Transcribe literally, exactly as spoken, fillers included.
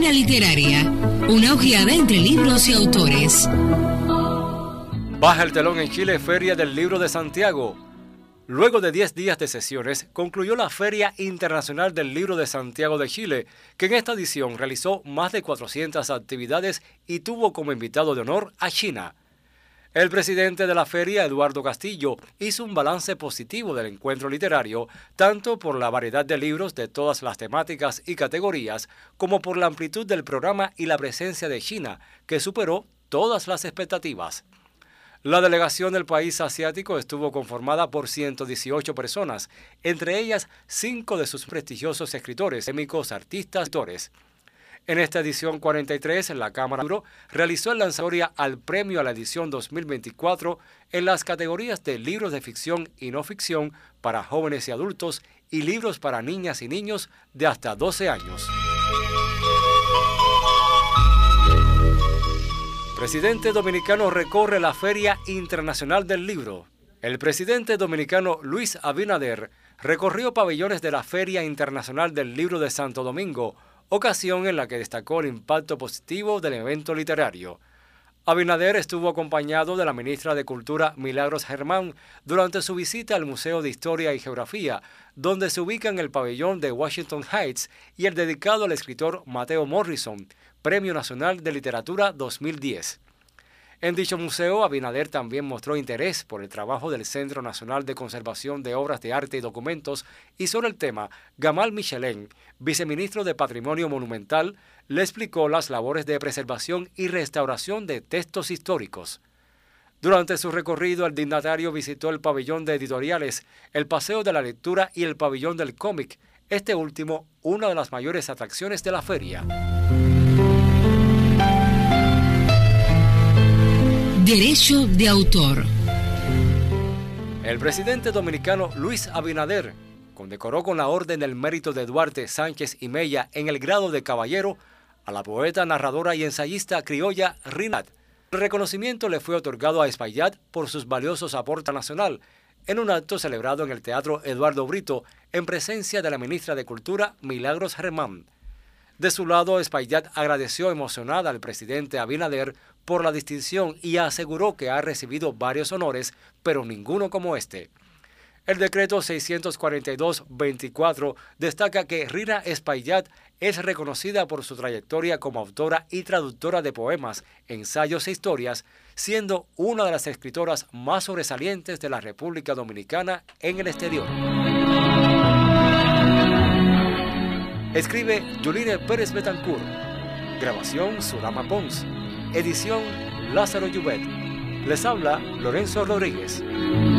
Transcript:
Esquina Literaria, una ojeada entre libros y autores. Baja el telón en Chile, Feria del Libro de Santiago. Luego de diez días de sesiones, concluyó la Feria Internacional del Libro de Santiago de Chile, que en esta edición realizó más de cuatrocientas actividades y tuvo como invitado de honor a China. El presidente de la feria, Eduardo Castillo, hizo un balance positivo del encuentro literario, tanto por la variedad de libros de todas las temáticas y categorías, como por la amplitud del programa y la presencia de China, que superó todas las expectativas. La delegación del país asiático estuvo conformada por ciento dieciocho personas, entre ellas cinco de sus prestigiosos escritores, académicos, artistas, actores. En esta edición cuarenta y tres, la Cámara realizó el lanzamiento al premio a la edición dos mil veinticuatro en las categorías de libros de ficción y no ficción para jóvenes y adultos y libros para niñas y niños de hasta doce años. Presidente dominicano recorre la Feria Internacional del Libro. El presidente dominicano Luis Abinader recorrió pabellones de la Feria Internacional del Libro de Santo Domingo, ocasión en la que destacó el impacto positivo del evento literario. Abinader estuvo acompañado de la ministra de Cultura Milagros Germán durante su visita al Museo de Historia y Geografía, donde se ubican el pabellón de Washington Heights y el dedicado al escritor Mateo Morrison, Premio Nacional de Literatura dos mil diez. En dicho museo, Abinader también mostró interés por el trabajo del Centro Nacional de Conservación de Obras de Arte y Documentos y sobre el tema, Gamal Michelén, viceministro de Patrimonio Monumental, le explicó las labores de preservación y restauración de textos históricos. Durante su recorrido, el dignatario visitó el pabellón de editoriales, el Paseo de la Lectura y el pabellón del cómic, este último una de las mayores atracciones de la feria. Derecho de autor. El presidente dominicano Luis Abinader condecoró con la Orden del Mérito de Duarte Sánchez y Mella en el grado de caballero a la poeta, narradora y ensayista criolla Rinat. El reconocimiento le fue otorgado a Espaillat por sus valiosos aportes nacional en un acto celebrado en el Teatro Eduardo Brito en presencia de la ministra de Cultura Milagros Germán. De su lado, Espaillat agradeció emocionada al presidente Abinader por la distinción y aseguró que ha recibido varios honores, pero ninguno como este. El decreto seiscientos cuarenta y dos guión veinticuatro destaca que Rina Espaillat es reconocida por su trayectoria como autora y traductora de poemas, ensayos e historias, siendo una de las escritoras más sobresalientes de la República Dominicana en el exterior. Escribe Yuline Pérez Betancourt. Grabación Surama Pons. Edición Lázaro Llubet. Les habla Lorenzo Rodríguez.